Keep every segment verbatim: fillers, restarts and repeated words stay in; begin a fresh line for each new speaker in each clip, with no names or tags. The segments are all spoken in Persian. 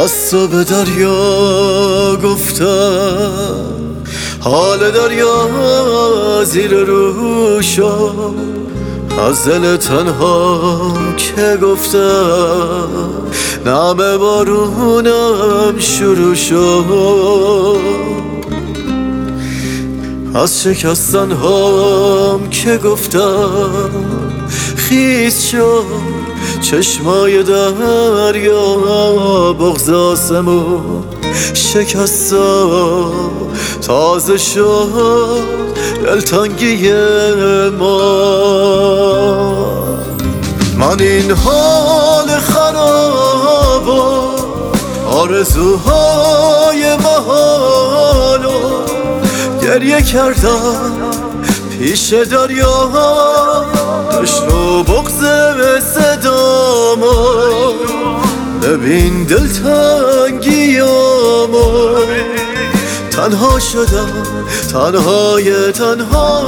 از تو به دریا گفتم، حال دریا زیر رو شد. از دل تنها که گفتم، نم بارونم شروع شد. از شکستن هام که گفتم، خیس شد چشمای دریا. بغض آسمون شکستا، تازه شد دلتنگی ما. من این حال خراب و آرزوهای محال و گریه کردم پیش دریا. بشنو بغض صدامو، ببین دلتنگیامو. تنها شدم، تنهای تنها.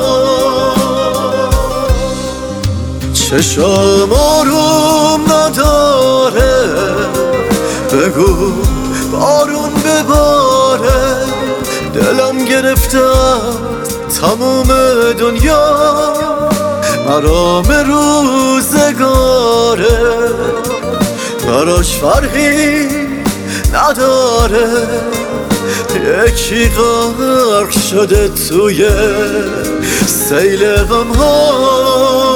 چشام آروم نداره، بگو بارون بباره. دلم گرفته تموم دنیا، مرام روزگاره. براش فرقی نداره، یکی غرق شده توی سیل غم‌ها.